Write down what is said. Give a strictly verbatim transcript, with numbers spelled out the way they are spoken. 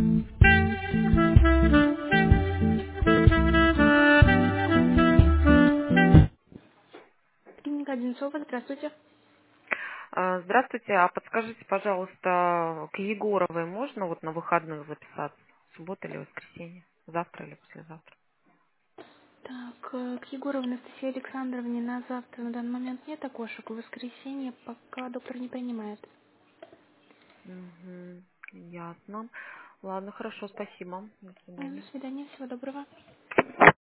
Клиника Одинцова, здравствуйте. А, Здравствуйте, а подскажите, пожалуйста, к Егоровой можно вот на выходных записаться? Суббота или воскресенье? Завтра или послезавтра? Так, э, к Егоровой Анастасии Александровне на завтра на данный момент нет окошек. В воскресенье пока доктор не принимает. Угу, ясно. Ладно, хорошо, спасибо. До Э, До свидания. свидания, всего доброго.